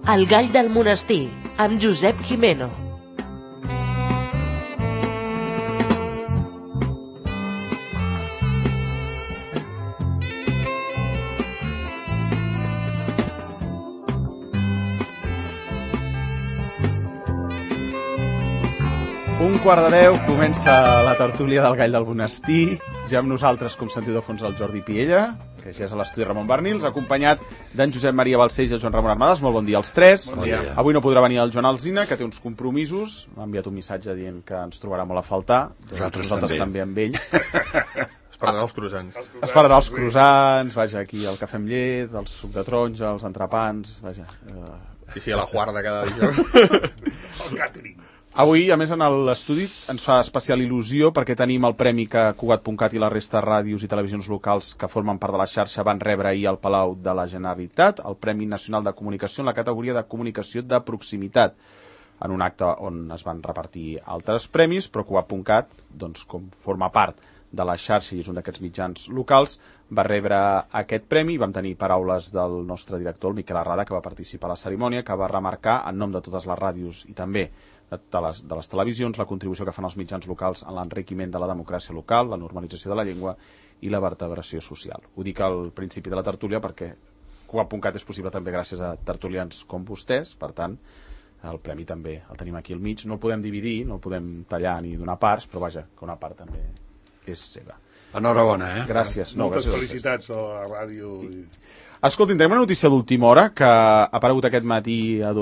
El gall del monestir, amb Josep Gimeno. Un quart de 10, comença la tertúlia del gall del monestir. Ja amb nosaltres, com sentiu de fons, el Jordi Piella, que ja és a l'estudi Ramon Barnils, acompanyat d'en Josep Maria Balcells i el Joan Ramon Armades. Molt bon dia als tres. Bon dia. Avui no podrà venir el Joan Alsina, que té uns compromisos. M'ha enviat un missatge dient que ens trobarà molt a faltar. Nosaltres també amb ell. Es perdran els croissants. Es perdran els croissants, vaja, aquí el cafè amb llet, el suc de taronja, els entrepans, vaja. Sí, a la guarda cada dijous. El càtering. Avui, a més, en l'estudi ens fa especial il·lusió perquè tenim el premi que Cugat.cat i la resta de ràdios i televisions locals que formen part de la xarxa van rebre ahir al Palau de la Generalitat, el Premi Nacional de Comunicació en la categoria de Comunicació de Proximitat, en un acte on es van repartir altres premis, però Cugat.cat, doncs, com forma part de la xarxa i és un d'aquests mitjans locals, va rebre aquest premi i vam tenir paraules del nostre director, el Miquel Arrada, que va participar a la cerimònia, que va remarcar, en nom de totes les ràdios i també de les televisions, la contribució que fan els mitjans locals en l'enriquiment de la democràcia local, la normalització de la llengua i la vertebració social. Ho dic al principi de la tertúlia perquè Cugat.cat és possible també gràcies a tertulians com vostès, per tant, el premi també el tenim aquí al mig. No el podem dividir, no el podem tallar ni donar parts, però vaja, que una part també és seva. Enhorabona, Gràcies. Moltes felicitats a la ràdio. Escoltin, tenim una notícia d'última hora que ha aparegut aquest matí a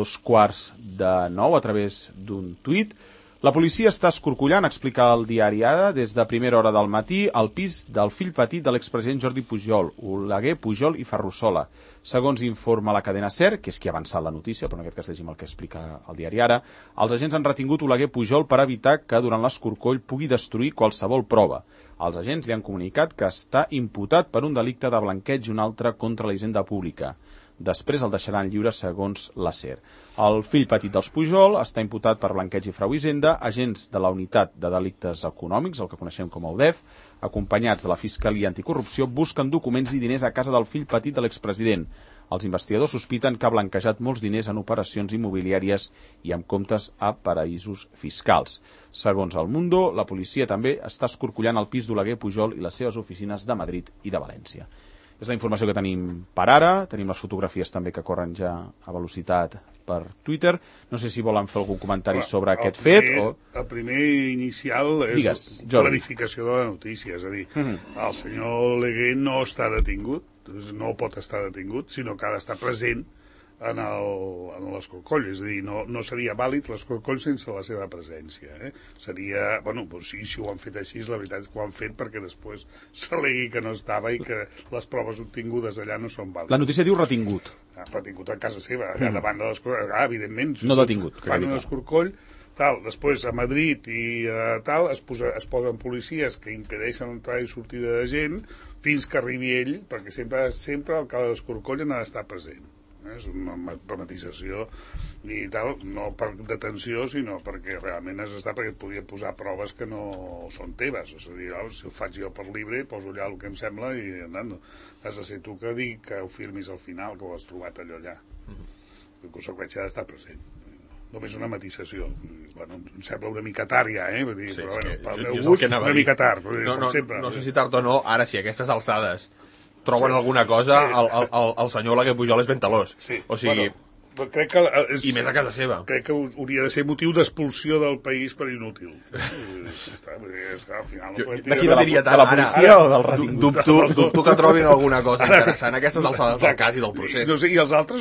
8:45 a través d'un tuit. La policia està escorcollant, explica el diari Ara, des de primera hora del matí, al pis del fill petit de l'expresident Jordi Pujol, Oleguer Pujol i Ferrusola. Segons informa la cadena SER, que és qui ha avançat la notícia, però en aquest cas llegim el que explica el diari Ara, els agents han retingut Oleguer Pujol per evitar que durant l'escorcoll pugui destruir qualsevol prova. Els agents li han comunicat que està imputat per un delicte de blanqueig i un altre contra la hisenda pública. Després el deixaran lliure segons la SER. El fill petit dels Pujol està imputat per blanqueig i frau hisenda. Agents de la Unitat de Delictes Econòmics, el que coneixem com el DEF, acompanyats de la Fiscalia Anticorrupció, busquen documents i diners a casa del fill petit de l'expresident. Els investigadors sospiten que ha blanquejat molts diners en operacions immobiliàries i amb comptes a paraïsos fiscals. Segons El Mundo, la policia també està escorcollant el pis d'Oleguer Pujol i les seves oficines de Madrid i de València. És la informació que tenim per ara, tenim les fotografies també que corren ja a velocitat per Twitter. No sé si volen fer algun comentari sobre aquest fet. El primer inicial és clarificació de la notícia, és a dir, el senyor Oleguer no està detingut, no pot estar detingut, sinó que ha d'estar present en l'escorcoll, és a dir, no seria vàlid l'escorcoll sense la seva presència. Seria, si ho han fet així, la veritat és que ho han fet perquè després s'alegui que no estava i que les proves obtingudes allà no són vàlides. La notícia diu retingut. Retingut a casa seva, allà davant de l'escorcoll, evidentment. No detingut. Fan un escorcoll, després a Madrid i es posen policies que impedeixen l'entrada i sortida de gent fins que arribi ell, perquè sempre el cap d'escorcoll n'ha d'estar present. És una matematització i tal, no per detenció, sinó perquè realment has d'estar, perquè et podia posar proves que no són teves. És a dir, si ho faig jo per libre, poso allà el que em sembla i andando. Has de ser tu que digui que ho firmis al final, que ho has trobat allò allà. En conseqüència ha d'estar present. Només una matització. Em sembla una mica tard ja, però pel meu gust una mica tard. No sé si tard o no, ara sí, aquestes alçades troben alguna cosa, el senyor Oleguer Pujol és ben talós. O sigui, crec que i més a casa seva. Crec que hauria de ser motiu d'expulsió del país per inútil. Al final d'aquí de la policia o del retingut? Dubto que trobin alguna cosa interessant aquestes alçades del cas i del procés. No sé, i els altres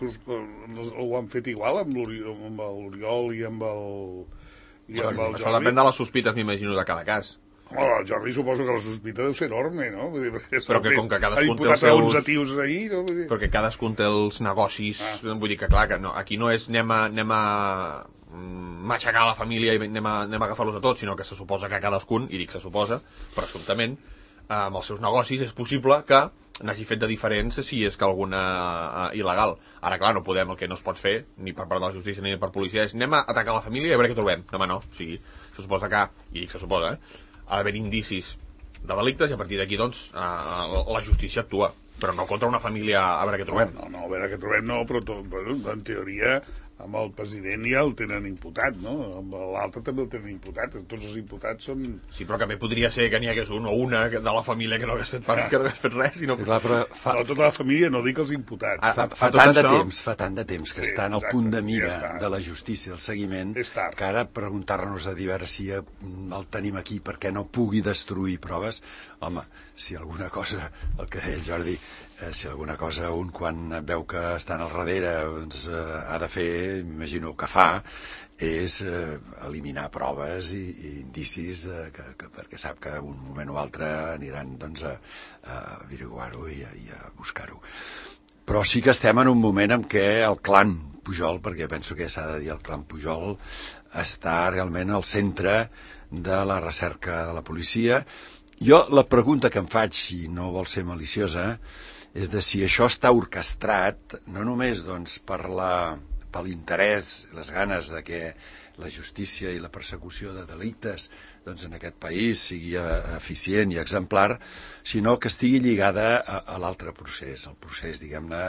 ho han fet igual amb l'Oriol i amb el Jordi? Això depèn de les sospites, m'imagino, de cada cas. El Jordi suposo que la sospita deu ser enorme, no? Però que com que cadascun té els seus... Perquè cadascun té els negocis, vull dir que clar, que aquí no és anem a matxacar la família i anem a agafar-los a tots, sinó que se suposa que cadascun, i dic se suposa, presumptament, amb els seus negocis és possible que n'hagi fet de diferents si és que alguna il·legal. Ara, clar, no podem, el que no es pot fer, ni per part de la justícia ni per policia, és anem a atacar la família i a veure què trobem. No, o sigui, se suposa que, i dic se suposa, ha d'haver indicis de delictes i a partir d'aquí, doncs, la justícia actua. Però no contra una família, a veure què trobem. No, a veure què trobem no, però en teoria amb el president ja el tenen imputat, no? Amb l'altre també el tenen imputat. Tots els imputats són... Sí, però també podria ser que n'hi hagués un o una de la família que no hagués fet res. Sinó... Clar, però no, tota la família, no dic els imputats. Fa tant de temps que està en el punt de mira de la justícia, el seguiment, que ara preguntar-nos a veure si el tenim aquí perquè no pugui destruir proves, home, si alguna cosa, el que deia Jordi, si alguna cosa un quan veu que estan al darrere doncs, ha de fer, imagino que fa, és eliminar proves i indicis perquè sap que un moment o altre aniran doncs, a averiguar-ho i a buscar-ho. Però sí que estem en un moment en què el clan Pujol, perquè penso que s'ha de dir el clan Pujol, està realment al centre de la recerca de la policia. Jo la pregunta que em faig, si no vol ser maliciosa, és de si això està orquestrat no només doncs, per l'interès, les ganes de que la justícia i la persecució de delictes doncs, en aquest país sigui eficient i exemplar, sinó que estigui lligada a l'altre procés, el procés, diguem-ne,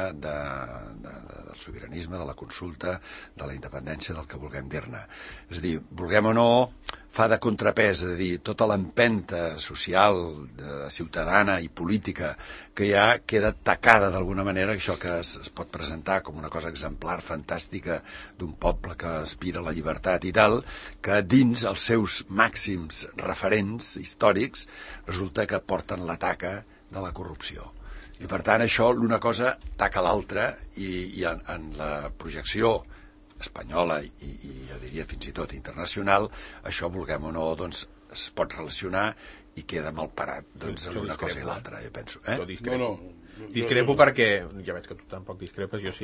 del sobiranisme, de la consulta, de la independència, del que vulguem dir-ne. És a dir, vulguem o no, fa de contrapès, és a dir, tota l'empenta social, ciutadana i política que hi ha queda tacada d'alguna manera, això que es pot presentar com una cosa exemplar, fantàstica, d'un poble que aspira a la llibertat i tal, que dins els seus màxims referents històrics resulta que porten la taca de la corrupció. I per tant això, l'una cosa taca l'altra i en la projecció espanyola i jo diria fins i tot internacional, això, vulguem o no, doncs es pot relacionar i queda mal parat doncs, en una cosa i l'altra, jo penso. Jo discrepo. Discrepo perquè, ja veig que tu tampoc discrepes, jo sí.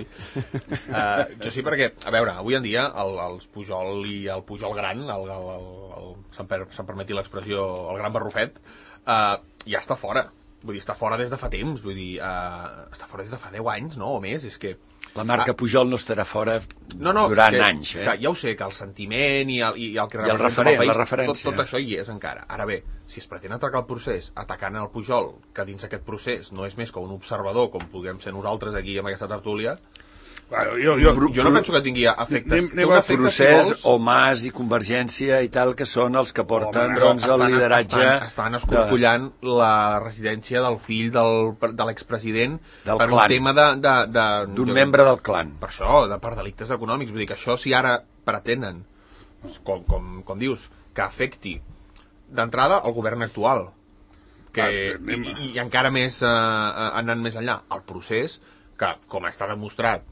Jo sí perquè, a veure, avui en dia els Pujol i el Pujol gran, se'm permeti l'expressió, el gran barrufet, ja està fora. Vull dir, està fora des de fa temps, vull dir, està fora des de fa 10 anys, no?, o més, és que... La marca Pujol no estarà fora durant anys, que ja ho sé, que el sentiment i el que i el referent, la referència. Tot això hi és encara. Ara bé, si es pretén atacar el procés atacant el Pujol, que dins aquest procés no és més que un observador, com puguem ser nosaltres aquí amb aquesta tertúlia, jo no penso que tingui efectes. Procés o Mas i Convergència i tal, que són els que porten el lideratge... Estan escorcollant la residència del fill de l'expresident per un tema d'un membre del clan. Per això, per delictes econòmics. Vull dir que això, si ara pretenen, com dius, que afecti d'entrada el govern actual, i encara més anant més enllà, el procés, que, com està demostrat,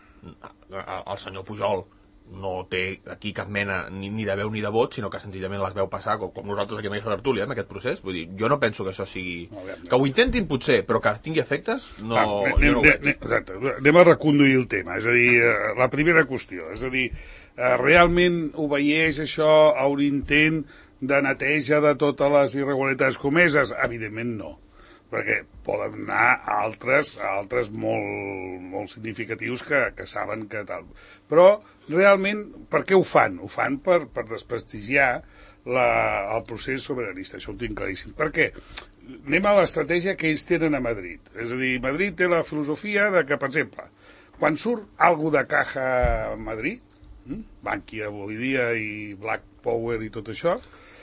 el senyor Pujol no té aquí cap mena ni de veu ni de vot, sinó que senzillament les veu passar com nosaltres aquí en aquesta tertúlia, en aquest procés. Vull dir, jo no penso que això sigui... Que ho intentin potser, però que tingui efectes, no ho veig. Exacte, anem a reconduir el tema. És a dir, la primera qüestió, és a dir, realment obeeix això a un intent de neteja de totes les irregularitats comeses? Evidentment no, perquè poden anar a altres molt significatius que saben que tal. Però realment, per què ho fan? Ho fan per desprestigiar el procés sobiranista, això ho tinc claríssim. Per què? Anem a l'estratègia que ells tenen a Madrid. És a dir, Madrid té la filosofia de que, per exemple, quan surt alguna de caja a Madrid, Bankia avui dia i Black Power i tot això,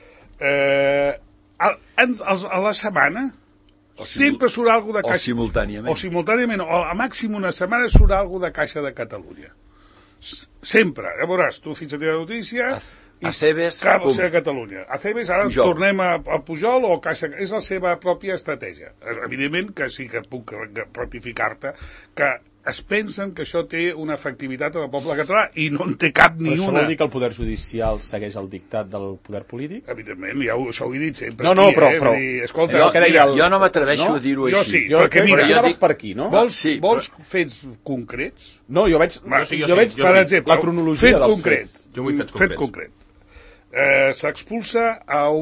a la setmana sempre surt alguna de caixa... O simultàniament, o a màxim una setmana surt alguna de Caixa de Catalunya. Sempre. Ja veuràs, tu fins a tenir la notícia... Acebes, pum. A Catalunya. Acebes, ara Pujol. Tornem a Pujol o Caixa... És la seva pròpia estratègia. Evidentment que sí que puc ratificar-te que es pensen que això té una efectivitat en el poble català i no en té cap ni una. Però això vol dir que el poder judicial segueix el dictat del poder polític? Evidentment, això ho he dit sempre. No, però... Dir, escolta, jo no m'atreveixo a dir-ho així. Jo sí, perquè mira... Jo anaves per aquí, no? Vols fets concrets? No, jo veig, per exemple, la cronologia dels fets. Jo vull fet concret. S'expulsa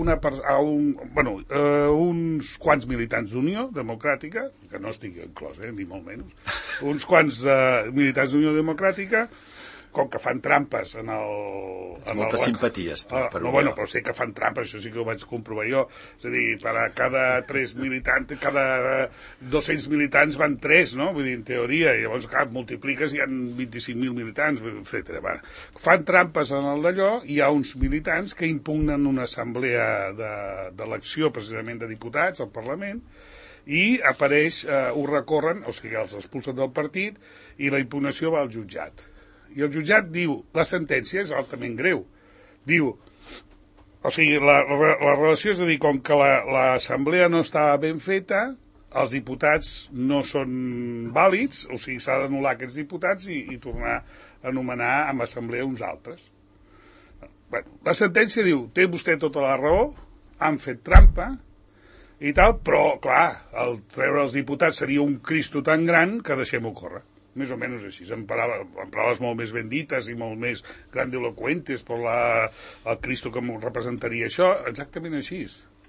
uns quants militants d'Unió Democràtica, que no estigui inclòs, ni molt menys, uns quants militants d'Unió Democràtica, com que fan trampes en el... moltes simpaties. Bueno, però sé que fan trampes, això sí que ho vaig comprovar jo. És a dir, per a cada 3 militants, cada 200 militants van 3, no? Vull dir, en teoria, i llavors, clar, multipliques, hi ha 25.000 militants, etc. Fan trampes en el d'allò, hi ha uns militants que impugnen una assemblea d'elecció, precisament de diputats, al Parlament, i apareix, ho recorren, o sigui, els expulsen del partit, i la impugnació va al jutjat. I el jutjat diu, la sentència és altament greu. Diu, o sigui, la relació és a dir, com que l'assemblea no estava ben feta, els diputats no són vàlids, o sigui, s'ha d'anul·lar aquests diputats i tornar a anomenar amb assemblea uns altres. Bueno, la sentència diu, té vostè tota la raó, han fet trampa i tal, però, clar, el treure els diputats seria un Cristo tan gran que deixem-ho córrer. Més o menys així, en paraules molt més bendites i molt més grandiloquentes per el Cristo que m'ho representaria això, exactament així.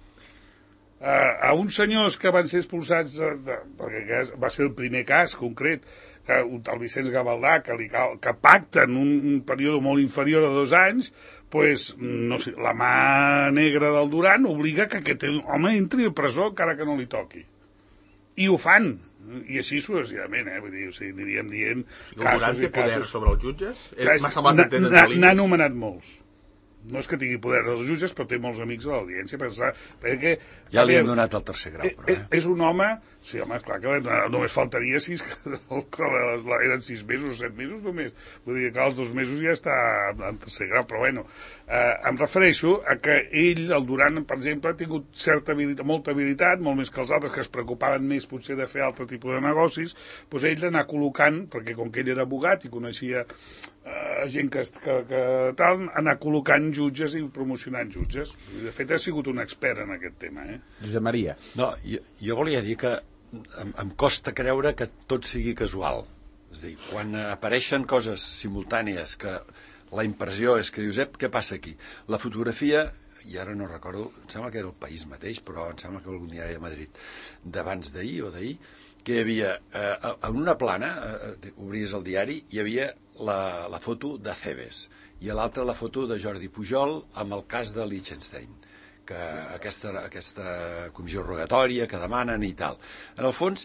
A uns senyors que van ser expulsats, perquè va ser el primer cas concret, el Vicenç Gavaldà, que pacten un període molt inferior a 2 anys, pues, no sé, la mà negra del Duran obliga que aquest home entri a presó encara que no li toqui. I ho fan. I així successivament, vull dir, o sigui, aniríem dient casos i casos. El Duran té poder sobre els jutges? N'ha anomenat molts. No és que tingui poder als jutges, però té molts amics a l'audiència, perquè... Ja li hem donat el tercer grau, però... És un home... Sí, home, esclar que només faltaria si eren 6 mesos o 7 mesos només. Vull dir que als 2 mesos ja està en tercer grau, però bueno, em refereixo a que ell, el Duran, per exemple, ha tingut molta habilitat, molt més que els altres, que es preocupaven més potser de fer altre tipus de negocis, doncs ell l'anar col·locant, perquè com que ell era abogat i coneixia gent que tal, anar col·locant jutges i promocionant jutges. De fet, ha sigut un expert en aquest tema. Josep Maria. No, jo volia dir que em costa creure que tot sigui casual. És a dir, quan apareixen coses simultànies que la impressió és que dius, què passa aquí? La fotografia, i ara no recordo, em sembla que era el País mateix, però em sembla que algun diari de Madrid, d'abans d'ahir o d'ahir, que hi havia, en una plana, obries el diari, hi havia la foto de Cebes, i a l'altra la foto de Jordi Pujol amb el cas de Liechtenstein, que aquesta comissió rogatòria que demanen i tal. En el fons,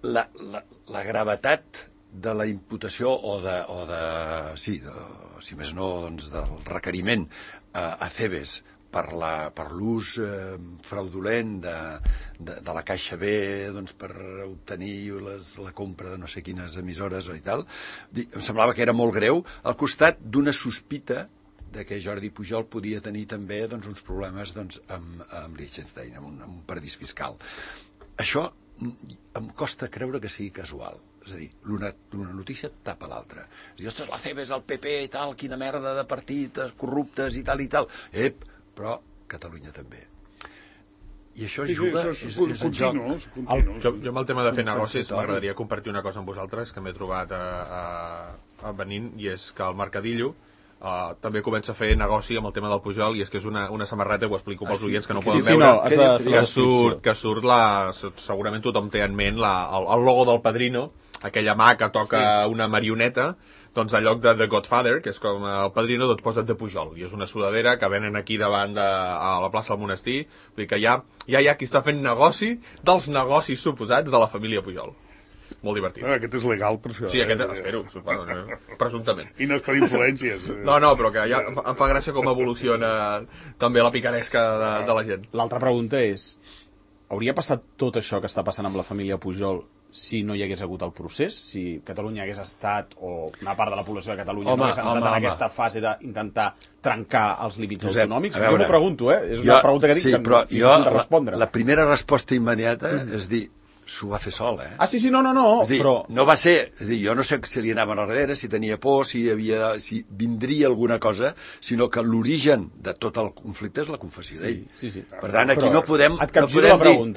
la gravetat de la imputació si més no, doncs, del requeriment a Cebes per l'ús fraudulent de la Caixa B, doncs, per obtenir la compra de no sé quines emissores i tal, em semblava que era molt greu, al costat d'una sospita de que Jordi Pujol podia tenir també, doncs, uns problemes, doncs, amb Liechtenstein, amb un paradís fiscal. Això em costa creure que sigui casual. És a dir, una notícia tapa l'altra. És a dir, ostres, la Cebes, el PP i tal, quina merda de partits corruptes i tal i tal. Però Catalunya també. I això juga... És el joc. Jo amb el tema de fer negocis m'agradaria compartir una cosa amb vosaltres que m'he trobat venint, i és que el Mercadillo també comença a fer negoci amb el tema del Pujol, i és que és una samarreta, ho explico pels oients que no poden veure, que surt segurament tothom té en ment el logo del Padrino, aquella mà que toca una marioneta, doncs en lloc de The Godfather, que és com el Padrino, doncs posa't de Pujol, i és una sudadera que venen aquí davant a la plaça del Monestir, vull dir que ja hi ha qui està fent negoci dels negocis suposats de la família Pujol. Molt divertit. Aquest és legal, per això. Sí, aquest espero, presumptament. I no és per influències. No, però que ja em fa gràcia com evoluciona també la picaresca de la gent. L'altra pregunta és, hauria passat tot això que està passant amb la família Pujol si no hi hagués hagut el procés? Si Catalunya hagués estat, o una part de la població de Catalunya no hagués entrat en aquesta fase d'intentar trencar els límits autonòmics? Jo m'ho pregunto, és una pregunta que dic que no de respondre. La primera resposta immediata és dir, s'ho va fer sol, sí, no, però... No va ser... És dir, jo no sé si li anaven a darrere, si tenia por, si vindria alguna cosa, sinó que l'origen de tot el conflicte és la confessió d'ell. Sí. Per tant, aquí no podem... Et capgiro la pregunta.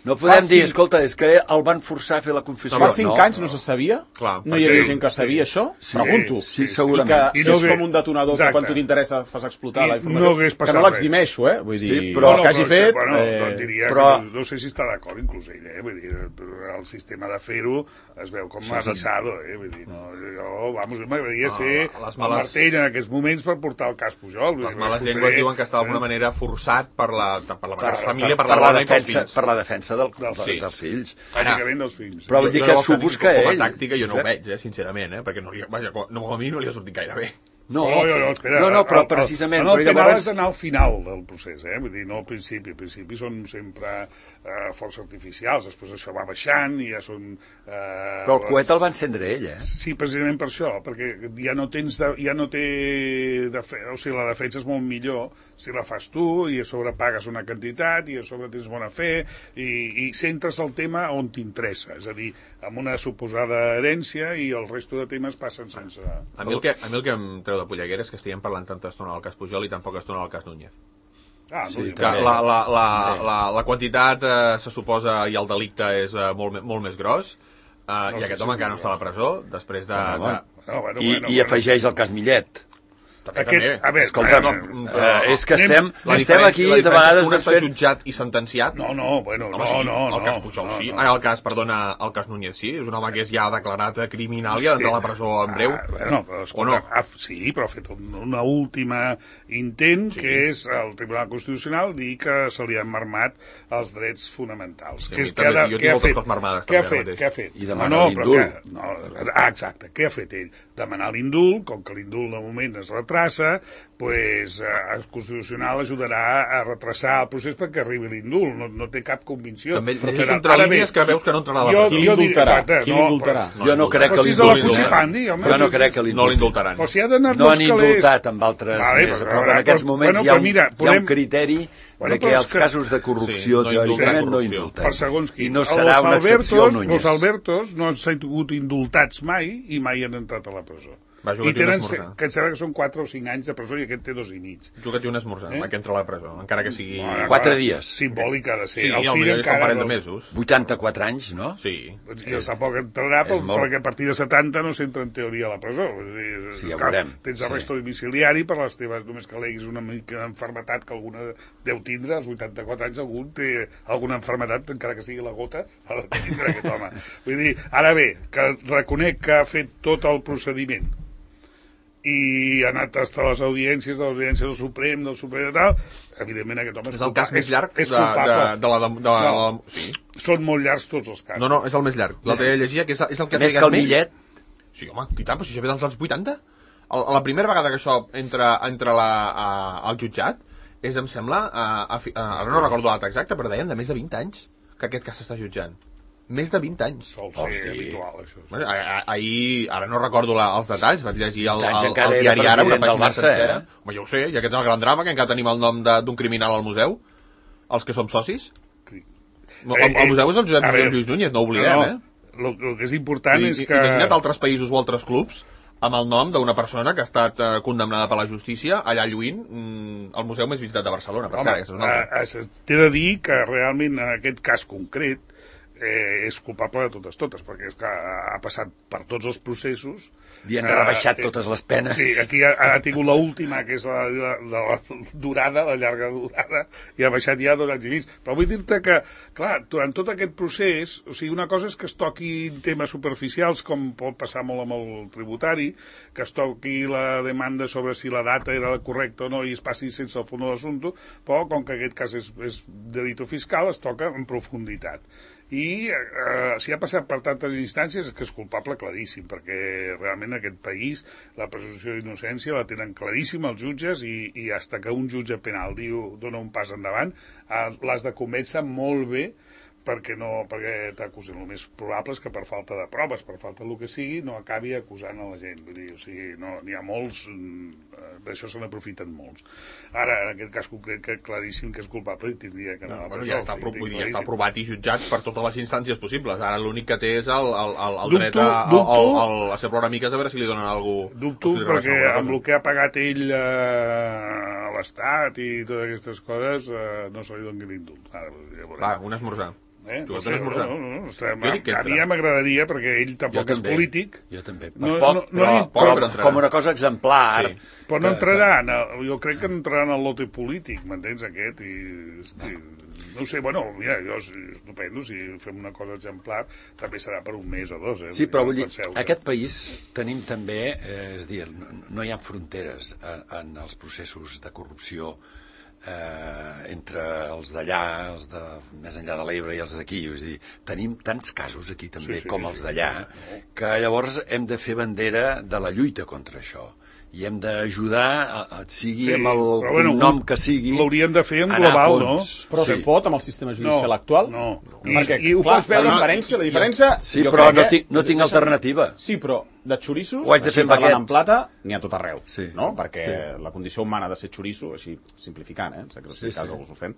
No podem dir, escolta, és que el van forçar a fer la confessió. Fa 5 anys no se sabia? No hi havia gent que sabia això? Pregunto. Sí, segurament. I que si és com un detonador que quan tu t'interessa fas explotar la informació, que no l'eximeixo, vull dir, però el que hagi fet... No sé si està d'acord inclús ell, vull dir, el sistema de fer-ho es veu com avisado, vull dir, m'agradaria ser el martell en aquests moments per portar el cas Pujol. Les males llengües diuen que està d'alguna manera forçat per la família, per la dona i pels fills. Per la defensa dels fills. Bàsicament dels fills. Però vull dir que s'ho busca ell. Com a tàctica jo no ho veig, sincerament, perquè a mi no li ha sortit gaire bé. No, però precisament... Al final has d'anar al final del procés, vull dir, no al principi. Al principi són sempre focs artificials, després això va baixant i ja són... Però el coet el va encendre ell, Sí, precisament per això, perquè ja no té... O sigui, la defensa és molt millor si la fas tu i a sobre pagues una quantitat i a sobre tens bona fe i centres el tema on t'interessa, és a dir, amb una suposada herència i el resto de temes passen sense... A mi el que em treu de polleguera és que estiguem parlant tanta estona del cas Pujol i tan poca estona del cas Núñez. La quantitat se suposa i el delicte és molt més gros i aquest home encara no està a la presó després de... I afegeix el cas Millet. Escolta'm, és que estem aquí de vegades... Un està jutjat i sentenciat. No. El cas Pujol sí. El cas Núñez sí. És un home que és ja declarat criminal i ha d'entrar a la presó en breu. Sí, però ha fet una última intent, que és el Tribunal Constitucional dir que se li han marmat els drets fonamentals. Jo tinc moltes coses marmades. Què ha fet? I demanar l'indult. Exacte, què ha fet ell? Demanar l'indult, com que l'indult de moment es retrassa, doncs el Constitucional ajudarà a retrasar el procés perquè arribi l'indult. No té cap convinció. També llegeix entre línies que veus que no entrarà a la presó. Qui l'indultarà? Jo no crec que l'indultaran. Jo no crec que l'indultaran. No han indultat amb altres... Però en aquests moments hi ha un criteri de que els casos de corrupció teòricament no indulten. I no serà una excepció al Núñez. Els Albertos no han sigut indultats mai i mai han entrat a la presó. I tenen, que em sembla que són 4 o 5 anys de presó i aquest té 2 i mig. Juga-t'hi un esmorzar, que entra a la presó, encara que sigui... 4 dies. Simbòlic ha de ser. Sí, potser són 40 mesos. 84 anys, no? Sí. I tampoc entrarà perquè a partir de 70 no s'entra en teoria a la presó. Sí, ja ho veurem. Tens arresto domiciliari per les teves, només que leguis una malaltia que alguna deu tindre, als 84 anys algú té alguna malaltia, encara que sigui la gota, ha de tindre aquest home. Vull dir, ara bé, que reconec que ha fet tot el procediment i ha anat fins a les audiències del Suprem i tal, evidentment aquest home és el cas més llarg de la... Sí. Són molt llargs tots els casos. No, és el més llarg. L'altre dia llegia que és el que més que el Millet. Sí, home, i tant, però si això ve dels anys 80. La primera vegada que això entra al jutjat és, em sembla, ara no recordo la data exacta, però deien de més de 20 anys que aquest cas s'està jutjant. Més de 20 anys. Sol ser habitual, això. Ahir, ara no recordo els detalls, vaig llegir el diari Ara, una pàgina sencera. Home, jo ho sé, i aquest és el gran drama, que encara tenim el nom d'un criminal al museu, els que som socis. El museu és el Josep Lluís Núñez, no ho oblidem, El que és important és que... Imagina't altres països o altres clubs amb el nom d'una persona que ha estat condemnada per la justícia allà lluint el museu més visitat de Barcelona. T'he de dir que realment en aquest cas concret és culpable de totes, perquè és que ha passat per tots els processos. Li han rebaixat totes les penes. Sí, aquí ha tingut l'última, que és la durada, la llarga durada, i ha baixat ja 2 anys i mig. Però vull dir-te que, clar, durant tot aquest procés, o sigui, una cosa és que es toqui temes superficials, com pot passar molt amb el tributari, que es toqui la demanda sobre si la data era correcta o no i es passi sense el fons de l'assumpte, però com que aquest cas és delito fiscal, es toca en profunditat. I si ha passat per tantes instàncies és que és culpable claríssim, perquè realment en aquest país la presumpció d'innocència la tenen claríssima els jutges i hasta que un jutge penal dona un pas endavant l'has de convèncer molt bé perquè t'acusen. El més probable és que per falta de proves, per falta del que sigui, no acabi acusant a la gent. Vull dir, o sigui, n'hi ha molts, d'això se n'aprofiten molts. Ara, en aquest cas concret, que claríssim que és culpable i tindria que anar a la presó. Ja està aprovat i jutjat per totes les instàncies possibles. Ara l'únic que té és el dret a ser ploramiques a veure si li donen alguna cosa. Dubto, perquè amb el que ha pagat ell a l'Estat i totes aquestes coses no se li doni l'indult. Va, un esmorzar. No sé, a mi ja m'agradaria, perquè ell tampoc és polític. Jo també. Com una cosa exemplar. Però no entraran, jo crec que no entraran al lote polític, m'entens, aquest? No ho sé, bueno, mira, jo estupendo, si fem una cosa exemplar, també serà per un mes o dos. Sí, però vull dir, aquest país tenim també, és dir, no hi ha fronteres en els processos de corrupció entre els d'allà, els de més enllà de l'Ebre i els d'aquí. És dir, tenim tants casos aquí també com els d'allà, que llavors hem de fer bandera de la lluita contra això. I hem d'ajudar, sigui amb el nom que sigui, l'hauríem de fer en global, no? Però se pot amb el sistema judicial actual? No. Perquè, clar, la diferència... Sí, però no tinc alternativa. Sí, però de xoriços, així parlant en plata, n'hi ha tot arreu, no? Perquè la condició humana de ser xoriço, així simplificant, sé que en cas algú s'ofèn,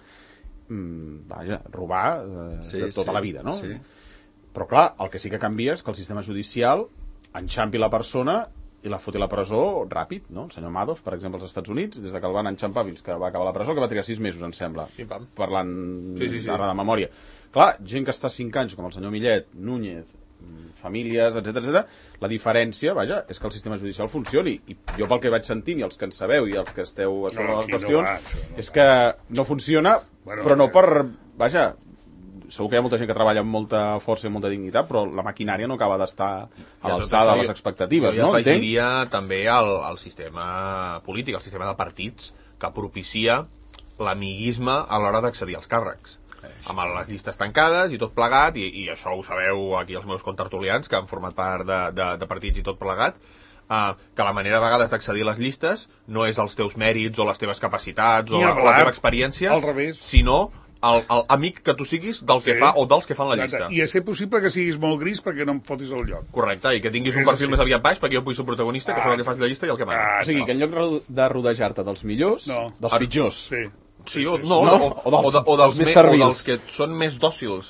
vaja, robar tota la vida, no? Però clar, el que sí que canvia és que el sistema judicial enxampi la persona i la foti a la presó ràpid, no? El senyor Madoff, per exemple, als Estats Units, des que el van enxampar fins que va acabar la presó, que va trigar 6 mesos, em sembla, parlant ara de memòria. Clar, gent que està 5 anys, com el senyor Millet, Núñez, famílies, etc, la diferència, vaja, és que el sistema judicial funcioni. I jo pel que vaig sentint, i els que en sabeu, i els que esteu a sobre les qüestions, és que no funciona, però no per... Vaja, segur que hi ha molta gent que treballa amb molta força i molta dignitat, però la maquinària no acaba d'estar a l'alçada de les expectatives, no? Jo afegiria també el sistema polític, el sistema de partits, que propicia l'amiguisme a l'hora d'accedir als càrrecs. Amb les llistes tancades i tot plegat, i això ho sabeu aquí els meus contertulians, que han format part de partits i tot plegat, que la manera a vegades d'accedir a les llistes no és els teus mèrits o les teves capacitats o la teva experiència, sinó el amic que tu siguis del que fa o dels que fan la llista. I a ser possible que siguis molt gris perquè no em fotis el lloc. Correcte, i que tinguis un perfil més aviat baix perquè jo pugui ser protagonista, que sóc el que faig la llista i el que mana. O sigui, que en lloc de rodejar-te dels millors, dels pitjors. Sí, o dels més servils. O dels que són més dòcils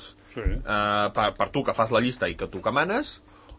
per tu que fas la llista i que tu que manes,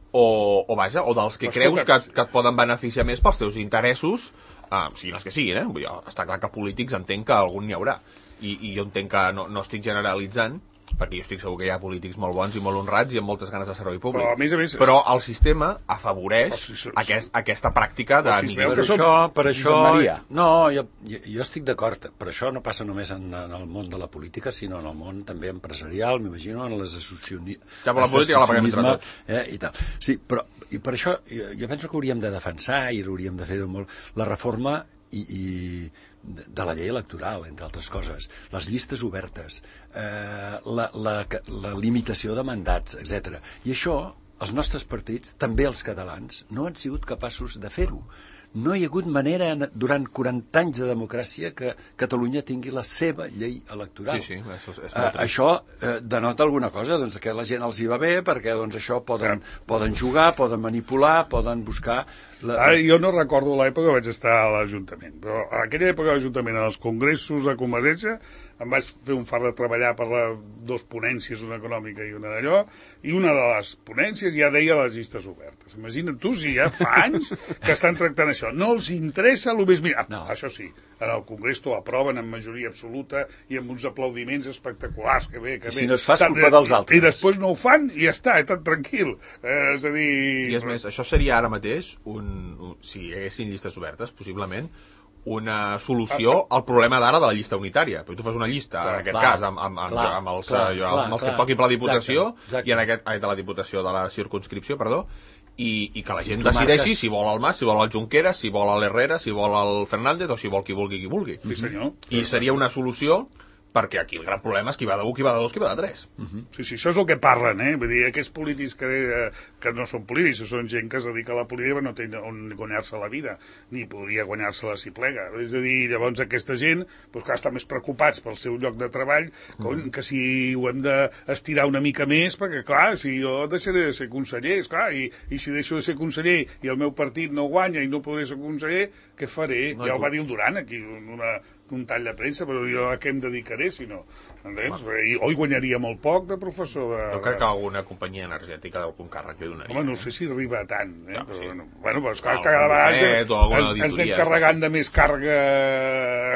o dels que creus que et poden beneficiar més pels teus interessos, siguin els que siguin, està clar que polítics entenc que algun n'hi haurà. I jo entenc que no estic generalitzant, perquè jo estic segur que hi ha polítics molt bons i molt honrats i amb moltes ganes de servei públic. Però el sistema afavoreix aquesta pràctica de per això no, jo estic d'acord, però això no passa només en el món de la política, sinó en el món també empresarial, m'imagino, en les associacionismes. Ja, per la política la paguem entre tots. I tal. Sí, però i per això jo penso que hauríem de defensar i hauríem de fer molt la reforma de la llei electoral, entre altres coses, les llistes obertes, la limitació de mandats, etc. I això, els nostres partits, també els catalans, no han sigut capaços de fer-ho. No hi ha hagut manera, durant 40 anys de democràcia, que Catalunya tingui la seva llei electoral. Això denota alguna cosa, doncs que la gent els hi va bé, perquè doncs, això poden jugar, poden manipular, poden buscar... Jo no recordo l'època que vaig estar a l'Ajuntament, però a aquella època a l'Ajuntament, en els congressos de Convergència, em vaig fer un fart de treballar per dues ponències, una econòmica i una d'allò, i una de les ponències ja deia les llistes obertes. Imagina't tu si ja fa anys que estan tractant això. No els interessa el més mínim. Això sí, en el Congrés t'ho aproven amb majoria absoluta i amb uns aplaudiments espectaculars, que bé. I si no es fa, és culpa dels altres. I després no ho fan i ja està, tan tranquil. És a dir... I és més, això seria ara mateix, si hi haguessin llistes obertes, possiblement, una solució al problema d'ara de la llista unitària. Perquè tu fas una llista, en aquest cas, amb els que toqui per la Diputació, i en aquest, de la Diputació, de la circumscripció, perdó, i que la gent decideixi si vol el Mas, si vol el Junqueras, si vol l'Herrera, si vol el Fernández, o si vol qui vulgui. Sí, senyor. I seria una solució, perquè aquí el gran problema és qui va de 1, qui va de 2, qui va de 3. Sí, això és el que parlen, Vull dir, aquests polítics que no són polítics, són gent que es dedica a la política no té on guanyar-se la vida, ni podria guanyar-se-la si plega. És a dir, llavors aquesta gent, doncs clar, està més preocupats pel seu lloc de treball, que si ho hem d'estirar una mica més, perquè clar, si jo deixaré de ser conseller, esclar, i si deixo de ser conseller i el meu partit no guanya i no podré ser conseller, què faré? Ja ho va dir el Duran aquí, un tall de premsa, però jo a què em dedicaré, si no? Entens? Oi guanyaria molt poc de professor de... Jo crec que alguna companyia energètica d'algun càrrec li donaria. Home, no sé si arriba a tant, però bueno, però esclar, cada vegada ens anem carregant de més càrrega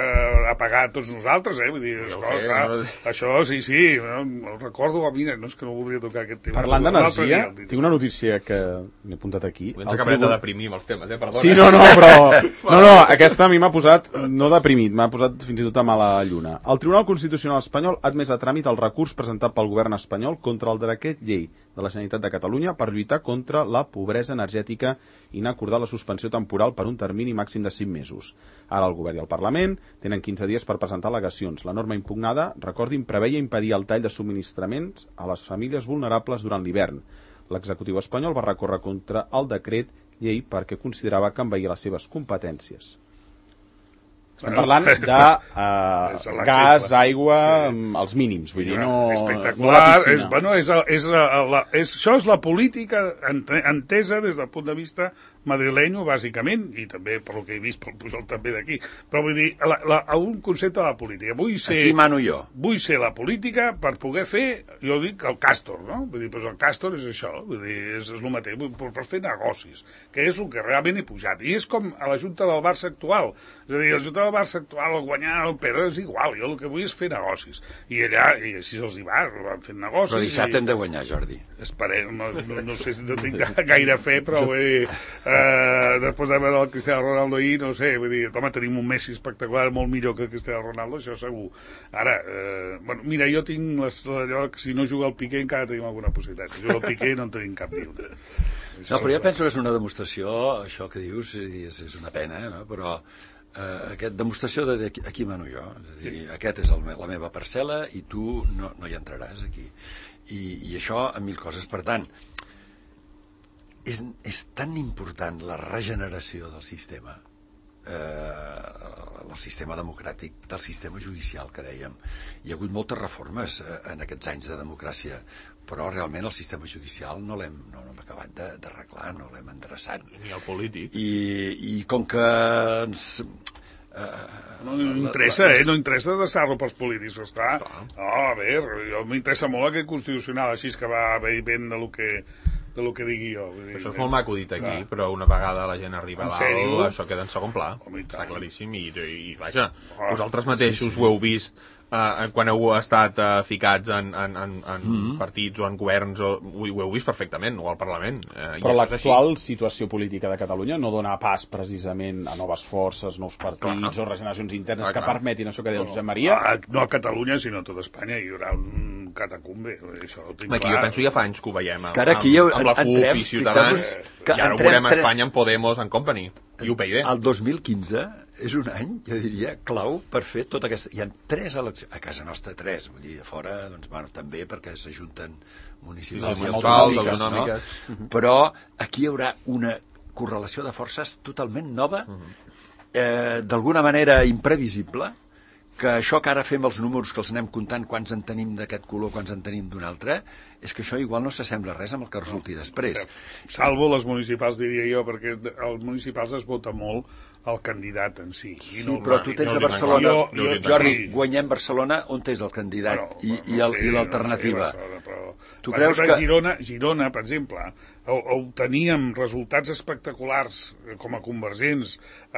a pagar a tots nosaltres, vull dir, això sí, no recordo, mira, no és que no voldria tocar aquest tema. Parlant d'energia, tinc una notícia que m'he apuntat aquí. Ens acabarem de deprimir amb els temes, perdona. Sí, però aquesta a mi m'ha posat, no deprimit, m'ha posat fins i tot a mala lluna. El Tribunal Constitucional espanyol ha admès a tràmit el recurs presentat pel govern espanyol contra el decret llei de la Generalitat de Catalunya per lluitar contra la pobresa energètica i n'ha acordat la suspensió temporal per un termini màxim de 5 mesos. Ara el govern i el Parlament tenen 15 dies per presentar al·legacions. La norma impugnada, recordin, preveia impedir el tall de subministraments a les famílies vulnerables durant l'hivern. L'executiu espanyol va recórrer contra el decret llei perquè considerava que envaïa les seves competències. Estem parlant de gas, aigua, els mínims, vull dir, no... Espectacular, això és la política entesa des del punt de vista madrilenyo, bàsicament, i també, per lo que he vist, pel Pujol també d'aquí, però vull dir, un concepte de la política. Aquí mano jo. Vull ser la política per poder fer, jo dic, el càstor, no? Vull dir, doncs el càstor és això, vull dir, és el mateix, per fer negocis, que és el que realment he pujat. I és com a la Junta del Barça actual. És a dir, la Junta del Barça actual, el guanyar el Pere és igual, jo el que vull és fer negocis. I allà, i així els hi va, van fent negocis. Però dissabte hem de guanyar, Jordi. Esperem, no sé si no tinc gaire fe, però bé... després de veure el Cristiano Ronaldo ahir, no sé, vull dir, home, tenim un Messi espectacular, molt millor que el Cristiano Ronaldo, això segur. Ara, bueno, mira, jo tinc allò que si no juga el Piqué encara tenim alguna possibilitat. Si juga el Piqué no en tenim cap ni una. No, però jo penso que és una demostració, això que dius, és una pena, no? Però aquesta demostració de aquí mano jo, és a dir, aquest és la meva parcel·la i tu no hi entraràs aquí. I això en 1000 coses. Per tant, és tan important la regeneració del sistema democràtic, del sistema judicial, que dèiem. Hi ha hagut moltes reformes en aquests anys de democràcia, però realment el sistema judicial no l'hem acabat d'arreglar, no l'hem endreçat. Ni el polític. I com que no interessa, no interessa deixar-lo pels polítics, esclar. A veure, m'interessa molt aquest constitucional, així que va ben de lo que digui jo. Això és molt maco dit aquí, però una vegada la gent arriba a dalt, això queda en segon pla. Està claríssim, i vaja, vosaltres mateixos ho heu vist quan heu estat ficats en partits o en governs, ho heu vist perfectament, o al Parlament. Però l'actual situació política de Catalunya no dona pas precisament a noves forces, nous partits o regeneracions internes que permetin això que diu Josep Maria? No a Catalunya, sinó a tot Espanya hi haurà un catacumbe. Això ho tinc clar. Jo penso ja fa anys que ho veiem amb la CUP i Ciutadans, i ara ho veurem a Espanya amb Podemos, en Company i UPyD. El 2015 és un any, jo diria, clau per fer tota aquesta... Hi ha 3 eleccions, a casa nostra 3, vull dir, a fora, doncs, bueno, també perquè s'ajunten municipals i autonòmiques, no? Però aquí hi haurà una correlació de forces totalment nova, d'alguna manera imprevisible, que això que ara fem els números, que els anem comptant quants en tenim d'aquest color, quants en tenim d'un altre, és que això igual no s'assembla res amb el que resulti després. Salvo les municipals, diria jo, perquè els municipals es vota molt el candidat en si. Sí, però tu tens a Barcelona... Jordi, guanyem Barcelona, on és el candidat i l'alternativa? Tu creus que... Girona, per exemple, obteníem resultats espectaculars com a convergents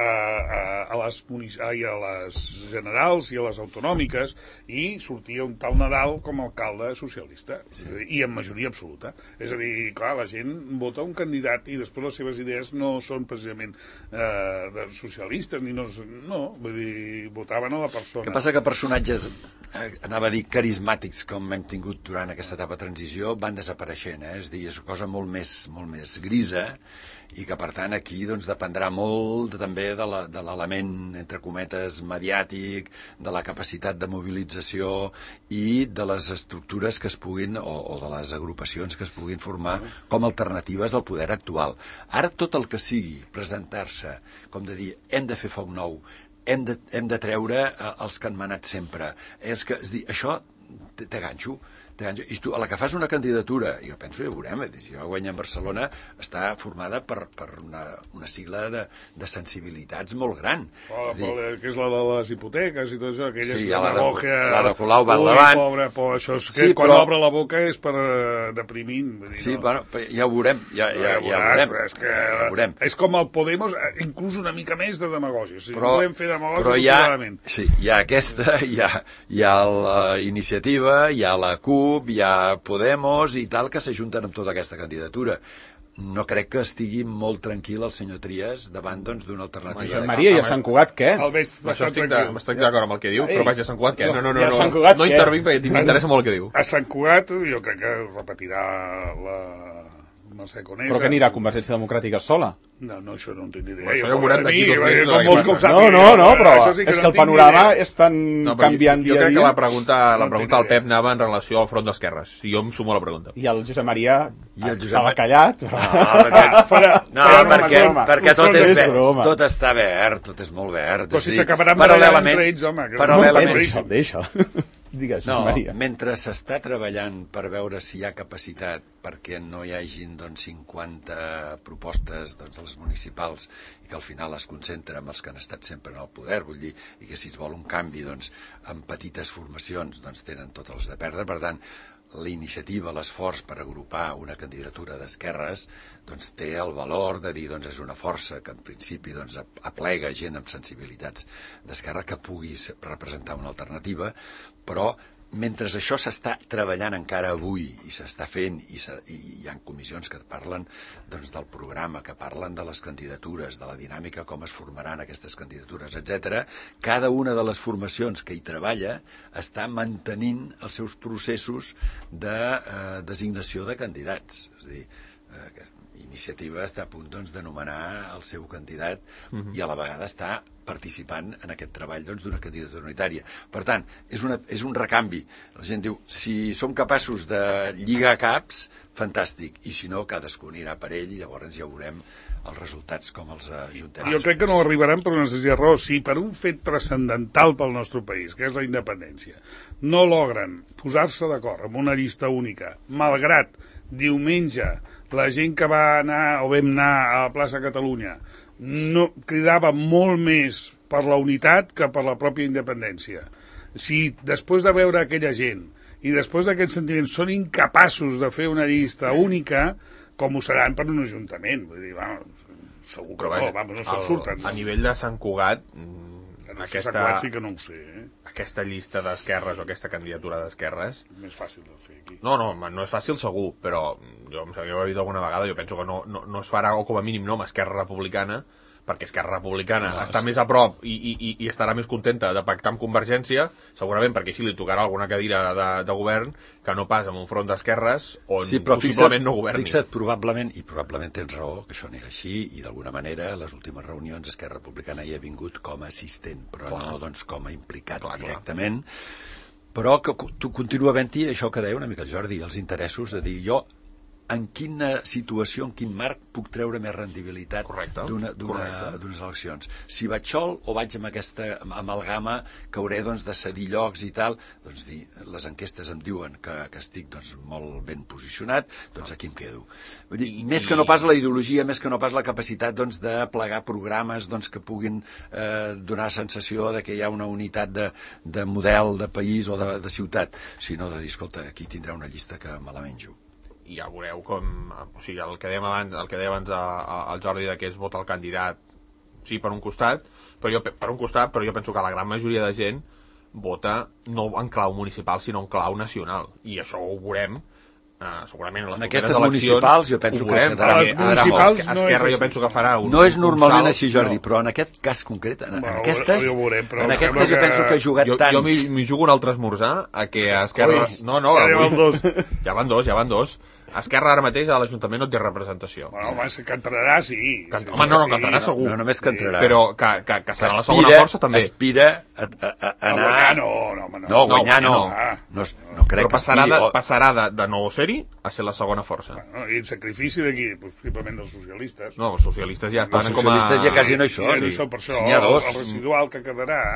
a les generals i a les autonòmiques, i sortia un tal Nadal com a alcalde socialista, i en majoria absoluta. És a dir, clar, la gent vota un candidat i després les seves idees no són precisament socialistes, no, vull dir, votaven a la persona. El que passa que personatges, anava a dir carismàtics, com hem tingut durant aquesta etapa de transició, van desapareixent, és a dir, és una cosa molt més grisa, i que per tant aquí doncs dependrà molt també de l'element, entre cometes, mediàtic, de la capacitat de mobilització i de les estructures que es puguin, o de les agrupacions que es puguin formar com alternatives al poder actual. Ara tot el que sigui presentar-se, com de dir, hem de fer foc nou, hem de treure els que han manat sempre, és dir, això té ganxo, I tu, a la que fas una candidatura, jo penso, ja ho veurem, si va guanyar Barcelona, està formada per una sigla de sensibilitats molt gran. Que és la de les hipoteques i tot això, aquella sí, és la de Colau va al davant. Pobre, això és que quan obre la boca és per deprimint. Sí, bueno, ja ho veurem, ja ho veurem. És com el Podemos, inclús una mica més de demagògia. O sigui, podem fer demagògia totalment. Sí, hi ha aquesta, hi ha la Iniciativa, hi ha la CUP, hi ha Podemos i tal, que s'ajunten amb tota aquesta candidatura. No crec que estigui molt tranquil el senyor Trias davant d'una alternativa. Josep Maria i a Sant Cugat, què? Estic d'acord amb el que diu, però vaig a Sant Cugat, què? No intervinc perquè m'interessa molt el que diu. A Sant Cugat jo crec que repetirà la Mercè Conesa. Però que anirà a Convergència Democràtica sola? No, això no en tinc idea. Això ja ho veurem d'aquí 2 mesos. No, però és que el panorama és tan canviant dia a dia. Jo crec que la pregunta al Pep anava en relació al front d'esquerres. I jo em sumo a la pregunta. I el Josep Maria estava callat. No, perquè tot està verd, tot és molt verd. Però si s'acabaran barallant entre ells, home. Paral·lelament. Deixa. Digues, Maria. Mentre s'està treballant per veure si hi ha capacitat perquè no hi hagin 50 propostes dels municipals i que al final es concentra en els que han estat sempre en el poder, vull dir, i que si es vol un canvi en petites formacions tenen totes les de perdre. Per tant, la iniciativa, l'esforç per agrupar una candidatura d'esquerres té el valor de dir és una força que en principi aplega gent amb sensibilitats d'esquerra que pugui representar una alternativa, però mentre això s'està treballant encara avui i s'està fent i hi ha comissions que parlen del programa, que parlen de les candidatures, de la dinàmica, com es formaran aquestes candidatures, etc., cada una de les formacions que hi treballa està mantenint els seus processos de designació de candidats. És a dir, Iniciativa està a punt de nomenar el seu candidat i a la vegada està participant en aquest treball d'una candidatura unitària. Per tant, és un recanvi. La gent diu, si som capaços de lligar caps, fantàstic, i si no, cadascú anirà per ell i llavors ja veurem els resultats com els ajuntem. Jo crec que no arribaran per una senzilla raó. Si per un fet transcendental pel nostre país, que és la independència, no logren posar-se d'acord amb una llista única, malgrat diumenge la gent que va anar o vam anar a la plaça Catalunya cridava molt més per la unitat que per la pròpia independència. Si després de veure aquella gent i després d'aquests sentiments són incapaços de fer una llista única, com ho seran per un ajuntament? Vull dir, segur que no se'n surten. A nivell de Sant Cugat, sí que no ho sé, aquesta llista d'esquerres o aquesta candidatura d'esquerres... Més fàcil de fer aquí. No és fàcil segur, però jo ho he dit alguna vegada, jo penso que no es farà, o com a mínim no, amb Esquerra Republicana, perquè Esquerra Republicana està més a prop i estarà més contenta de pactar amb Convergència, segurament perquè així li tocarà alguna cadira de govern, que no pas amb un front d'esquerres on possiblement no governi. Fixa't, probablement tens raó, que això anirà així, i d'alguna manera a les últimes reunions Esquerra Republicana hi ha vingut com a assistent, però no com a implicat directament. Però que continua havent-hi això que deia una mica el Jordi, els interessos de dir jo en quina situació, en quin marc puc treure més rendibilitat d'unes eleccions. Si vaig sol o vaig amb aquesta amalgama que hauré de cedir llocs i tal, les enquestes em diuen que estic molt ben posicionat, aquí em quedo. Vull dir, més que no pas la ideologia, més que no pas la capacitat de plegar programes que puguin donar sensació de que hi ha una unitat de model de país o de ciutat, sinó de dir, escolta, aquí tindrà una llista que me la menjo. I ja veureu com... O sigui, el que deia abans el Jordi que es vota el candidat, sí, per un costat, però jo penso que la gran majoria de gent vota no en clau municipal, sinó en clau nacional. I això ho veurem segurament en aquestes municipals jo penso que quedarà molt. Esquerra jo penso que farà un... No és normalment així, Jordi, però en aquest cas concret, en aquestes jo penso que ha jugat tant. Jo m'hi jugo un altre esmorzar a que Esquerra... Ja van dos. Esquerra ara mateix a l'Ajuntament no té representació. Home, que entrarà, sí. Home, no, que entrarà segur. No només que entrarà. Però que serà la segona força també. Aspira a anar... No, guanyar no. No crec que aspiri. Passarà de no ser-hi a ser la segona força. I el sacrifici d'aquí, possiblement dels socialistes. No, els socialistes ja estan com a... Els socialistes ja quasi no hi són. Per això, el residual que quedarà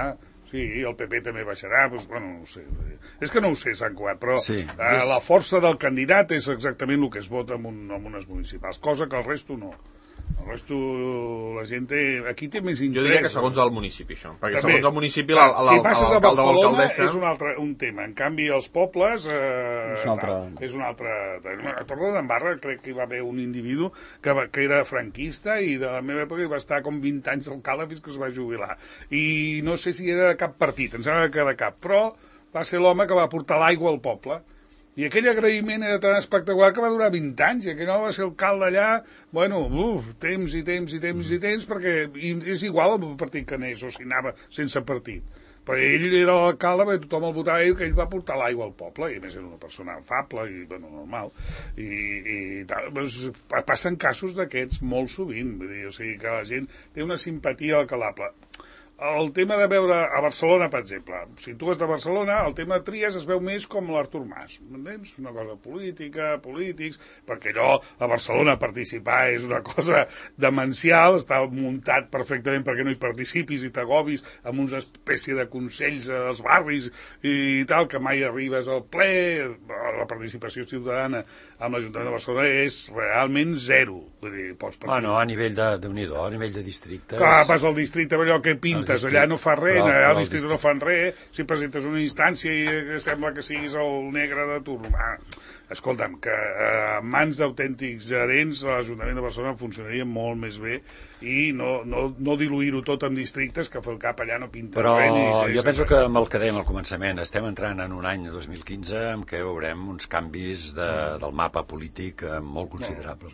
Sí, el PP també baixarà, doncs, bueno, no ho sé. És que no ho sé, Sant Cugat, però la força del candidat és exactament el que es vota en unes municipals, cosa que el resto no. El resto, la gent té... Aquí té més interès. Jo diria que segons el municipi, això. Perquè també, segons el municipi, l'alcalde o l'alcaldessa... és un tema. En canvi, els pobles... és un altre... A Torredembarra crec que hi va haver un individu que era franquista i de la meva època va estar com 20 anys d'alcalde fins que es va jubilar. I no sé si era de cap partit, em sembla que de cap, però va ser l'home que va portar l'aigua al poble. I aquell agraïment era tan espectacular que va durar 20 anys, i aquell home va ser alcalde allà, bueno, temps, perquè és igual el partit que anés, o si anava sense partit. Però ell era l'alcalde, perquè tothom el votava ell, que ell va portar l'aigua al poble, i a més era una persona afable, i bueno, normal. I doncs, passen casos d'aquests molt sovint, vull dir, o sigui que la gent té una simpatia alcalable. El tema de veure a Barcelona, per exemple, si tu ets de Barcelona, el tema de Trias es veu més com l'Artur Mas, m'entens? Una cosa política, polítics, perquè allò a Barcelona participar és una cosa demencial, està muntat perfectament perquè no hi participis i t'agobis amb una espècie de consells als barris i tal, que mai arribes al ple. La participació ciutadana amb l'Ajuntament de Barcelona és realment zero. Vull dir, pots participar. Bueno, a nivell de a nivell de districtes... Clar, vas al districte, allò que pinta allà no fa res, al districte no fan res, si presentes una instància i sembla que siguis el negre de turno. Escolta'm, que en mans d'autèntics gerents l'Ajuntament de Barcelona funcionaria molt més bé i no diluir-ho tot en districtes, que el cap allà no pinta res. Però jo penso que amb el que dèiem al començament estem entrant en un any 2015 en què veurem uns canvis del mapa polític molt considerables,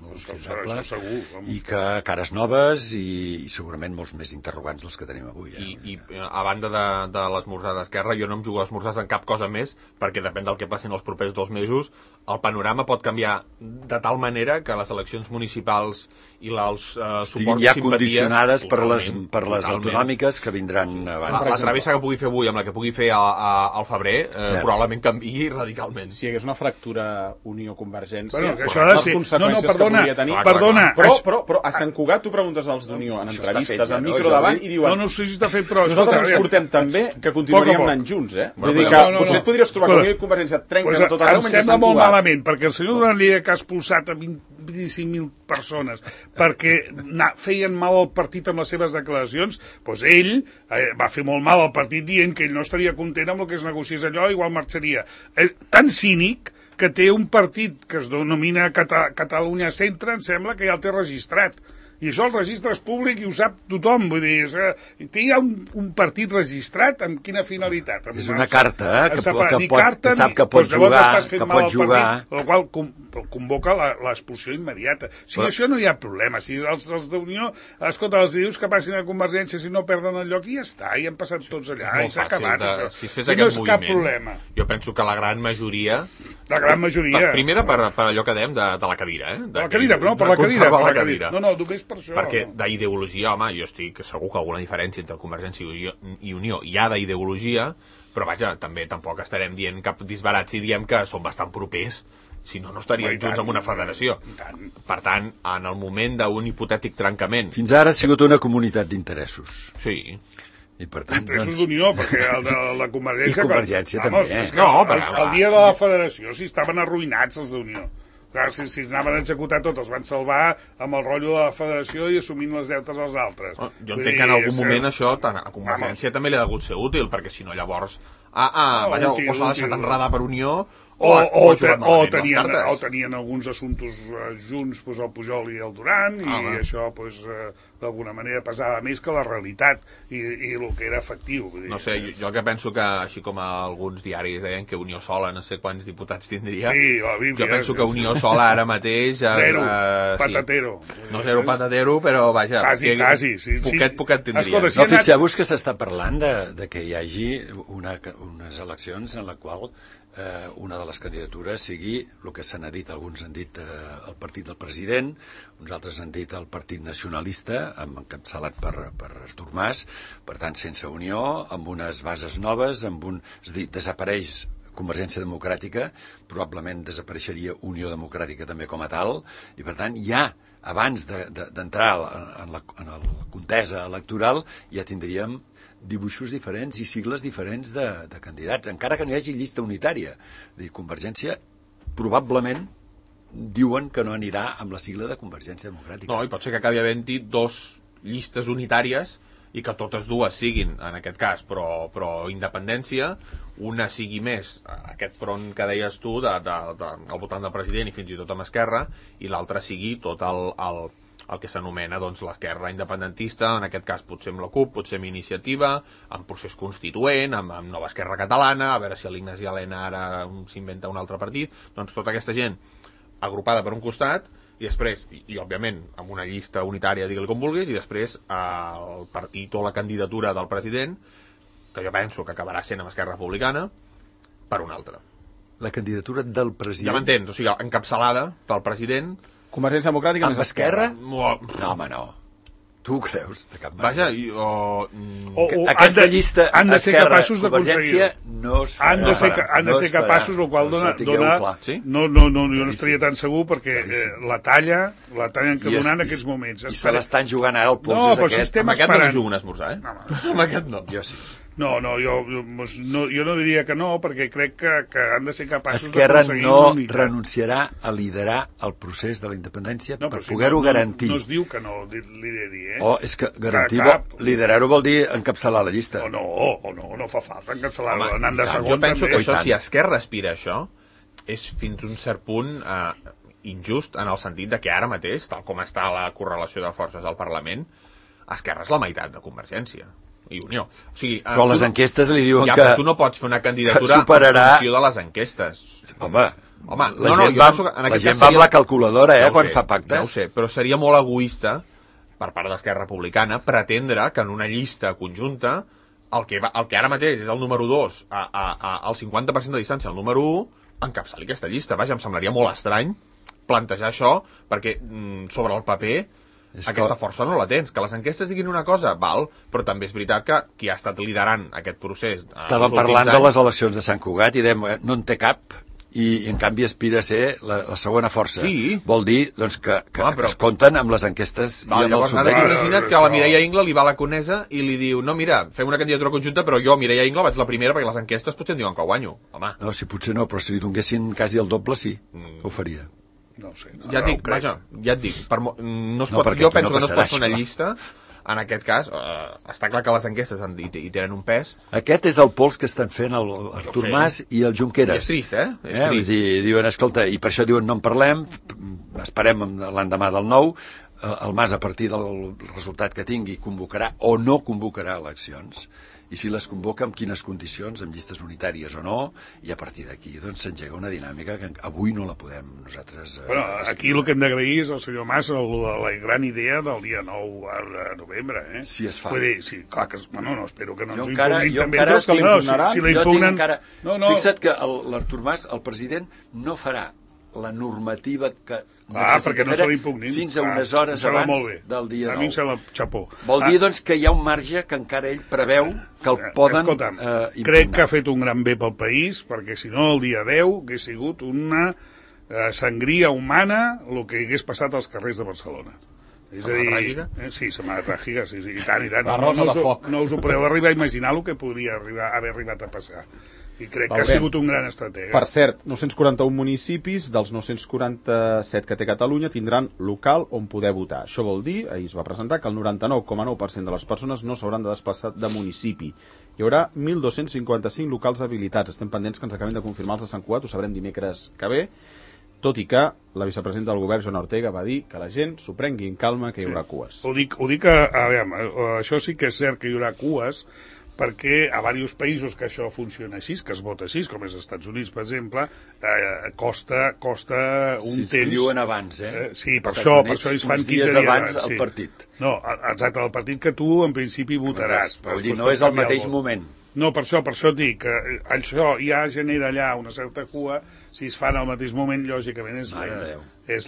i que cares noves i segurament molts més interrogants dels que tenim avui. I a banda de l'esmorzar d'Esquerra, jo no em jugo a esmorzars en cap cosa més, perquè depèn del que passin els propers 2 mesos, el panorama pot canviar de tal manera que les eleccions municipals i els suports i ja condicionades per les autonòmiques que vindran abans. La travessa que pugui fer avui amb la que pugui fer al febrer probablement canviï radicalment. Si hi hagués una fractura Unió-Convergència, bueno, això ha de ser... que podria tenir... Perdona. Però a Sant Cugat tu preguntes als d'Unió en entrevistes, al micro davant, i diuen... No sé si està fet, però... Nosaltres ens portem també que continuaríem anant junts, Vull dir que potser et podries trobar que Unió i Convergència et trenquen a tot arreu, menys a Sant Cugat. Malament, perquè el senyor Duran Lleida, que ha expulsat a 25.000 persones perquè feien mal al partit amb les seves declaracions, doncs ell va fer molt mal al partit dient que ell no estaria content amb el que es negociés allò, igual marxaria. Tan cínic que té un partit que es denomina Catalunya Centre, em sembla que ja el té registrat. I això el registre és públic i ho sap tothom, vull dir, té ja un partit registrat amb quina finalitat? És una carta, que sap que pot jugar, el qual convoca l'expulsió immediata. Si això no hi ha problema, si els d'Unió, escolta, els dius que passin a Convergència, si no perden el lloc, i ja està, i han passat tots allà, i s'ha acabat això. Si es fes aquest moviment, jo penso que la gran majoria... Primera per allò que dèiem de la cadira, De la cadira, però no, per la cadira. No, només per això. Perquè d'ideologia, home, jo estic segur que alguna diferència entre Convergència i Unió hi ha d'ideologia, però vaja, tampoc estarem dient cap disbarat si diem que són bastant propers, si no estarien junts en una federació. Per tant, en el moment d'un hipotètic trencament... Fins ara ha sigut una comunitat d'interessos. Sí. I per tant, interessos d'Unió, perquè el de la Convergència... I Convergència també. El dia de la federació, si estaven arruïnats els d'Unió. Clar, si anaven a executar tot, els van salvar amb el rotllo de la federació i assumint les deutes als altres. Jo entenc que en algun moment això a Convergència també li ha degut ser útil, perquè si no llavors... vaja, o s'ha deixat enredar per Unió... O tenien alguns assumptes junts, el Pujol i el Duran, i això d'alguna manera pesava més que la realitat i el que era efectiu. No sé, jo que penso que, així com alguns diaris deien que Unió sola no sé quants diputats tindria, jo penso que Unió sola ara mateix... Zero, patatero. No zero patatero, però vaja... Quasi. Poquet tindria. No, fixeu-vos que s'està parlant de que hi hagi unes eleccions en la qual una de les candidatures sigui el que s'han dit, alguns han dit el partit del president, uns altres han dit el partit nacionalista, encapçalat per Artur Mas, per tant sense Unió, amb unes bases noves, és a dir, desapareix Convergència Democràtica, probablement desapareixeria Unió Democràtica també com a tal, i per tant ja abans d'entrar en la contesa electoral ja tindríem dibuixos diferents i sigles diferents de candidats, encara que no hi hagi llista unitària. Convergència probablement diuen que no anirà amb la sigla de Convergència Democràtica. No, i pot ser que acabi havent-hi 2 llistes unitàries i que totes dues siguin, en aquest cas, però independència, una sigui més aquest front que deies tu al voltant del president i fins i tot amb Esquerra, i l'altra sigui tot el que s'anomena l'esquerra independentista, en aquest cas potser amb la CUP, potser amb Iniciativa, amb procés constituent, amb Nova Esquerra Catalana, a veure si l'Ignasi Elena ara s'inventa un altre partit, doncs tota aquesta gent agrupada per un costat, i després, i òbviament amb una llista unitària, digue-li com vulguis, i després el partit o la candidatura del president, que jo penso que acabarà sent amb Esquerra Republicana, per un altre. La candidatura del president... Ja m'entens, o sigui, encapçalada pel president... Convergència Democràtica amb Esquerra? No, home, no. Tu ho creus? De cap manera. Vaja, aquesta llista han de ser capaços d'aconseguir-ho. Han de ser capaços, el qual dona... Sí? No, jo no estaria tan segur, perquè la talla han que donar en aquests moments. I se l'estan jugant ara el pols és aquest. Amb aquest no m'hi jugo un esmorzar, Amb aquest no. Jo sí. No, jo no diria que no, perquè crec que han de ser capaços Esquerra no renunciarà a liderar el procés de la independència per poder-ho garantir. No es diu que no lideri, és que garantir, liderar-ho vol dir encapçalar la llista. O no fa falta encapçalar-la, anant de segon. Jo penso que això, si Esquerra aspira a això, és fins un cert punt injust, en el sentit de que ara mateix, tal com està la correlació de forces al Parlament, Esquerra és la meitat de Convergència i Unió. O sigui, però les enquestes li diuen que... Ja, tu no pots fer una candidatura superarà... en funció de les enquestes. Home, la gent va amb la calculadora, quan fa pactes. Ja ho sé, però seria molt egoista per part d'Esquerra Republicana pretendre que en una llista conjunta el que ara mateix és el número 2 al 50% de distància al número 1 encapçali aquesta llista. Vaja, em semblaria molt estrany plantejar això perquè sobre el paper aquesta força no la tens. Que les enquestes diguin una cosa, val, però també és veritat que qui ha estat liderant aquest procés... Estàvem parlant de les eleccions de Sant Cugat i dèiem, no en té cap, i en canvi aspira a ser la segona força. Sí. Vol dir doncs, que es compten amb les enquestes i amb els sondejos. Imagina't que a la Mireia Ingla li va la Conesa i li diu, no, mira, fem una candidatura conjunta, però jo, Mireia Ingla, vaig la primera perquè les enquestes potser em diuen que guanyo. Home. No, si potser no, però si li donessin quasi el doble, sí, ho faria. No ho sé. Ja et dic, jo penso que no es pot fer una llista, en aquest cas, està clar que les enquestes hi tenen un pes. Aquest és el pols que estan fent l'Artur Mas i el Junqueras. I és trist, És trist. Diuen, escolta, i per això diuen no en parlem, esperem l'endemà del 9, el Mas, a partir del resultat que tingui, convocarà o no convocarà eleccions, i si les convoca, amb quines condicions, amb llistes unitàries o no, i a partir d'aquí doncs s'engega una dinàmica que avui no la podem nosaltres... Aquí el que hem d'agrair és al senyor Mas la gran idea del dia 9 de novembre, Si es fa. Vull dir, sí, clar que... No, espero que no ens ho impugnin també. Si l'impugnen... Fixa't que l'Artur Mas, el president, no farà la normativa que perquè no se l'impugnin fins a unes hores abans del dia 9. A mi em sembla xapó. Vol dir doncs que hi ha un marge que encara ell preveu que el poden impugnar. Crec que ha fet un gran bé pel país, perquè si no el dia 10 hagués sigut una sangria humana el que hagués passat als carrers de Barcelona. És a dir, sí, Setmana Tràgica, sí, i tant. La rosa de foc. No us ho podeu arribar a imaginar el que podria haver arribat a passar. I crec que ha sigut un gran estratega. Per cert, 941 municipis dels 947 que té Catalunya tindran local on poder votar. Això vol dir, ahir es va presentar, que el 99,9% de les persones no s'hauran de desplaçar de municipi. Hi haurà 1.255 locals habilitats. Estem pendents que ens acabin de confirmar els de Sant Cugat, ho sabrem dimecres que ve, tot i que la vicepresidenta del govern, Joana Ortega, va dir que la gent s'ho prengui en calma, que hi haurà cues. Ho dic a veure, això sí que és cert que hi haurà cues, perquè a diversos països que això funciona així, que es vota així, com és als Estats Units, per exemple, costa un temps... Si diuen abans, Sí, per això ells fan 15 dies abans al partit. No, exacte, el partit que tu en principi votaràs. Vull dir, no és al mateix moment. No, per això et dic que això ja genera allà una certa cua, si es fan al mateix moment, lògicament és lent.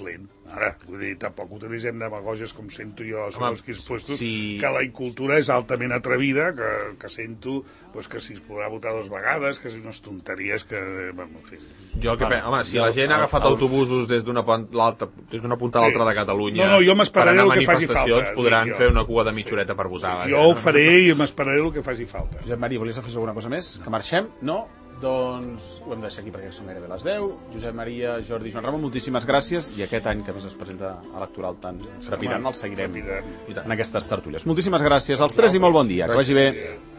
Ara, vull dir, tampoc utilitzem demagoges com sento jo, segons quins puestos, que la incultura és altament atrevida, que sento que si es podrà votar 2 vegades, que si unes tonteries que... En fi. Jo el que penso, si la gent ha agafat autobusos des d'una punta a l'altra de Catalunya jo m'esperaré el que faci falta. Podran fer una cua de mitja horeta per votar. Jo ho faré i m'esperaré el que faci falta. Josep Maria, volies afegir alguna cosa més? Que marxem? No? Doncs ho hem de deixar aquí perquè són gairebé les 10. Josep Maria, Jordi, Joan Ramon, moltíssimes gràcies, i aquest any que més es presenta electoral tan trepidant el seguirem en aquestes tertúlies. Moltíssimes gràcies als 3 i molt bon dia, que vagi bé.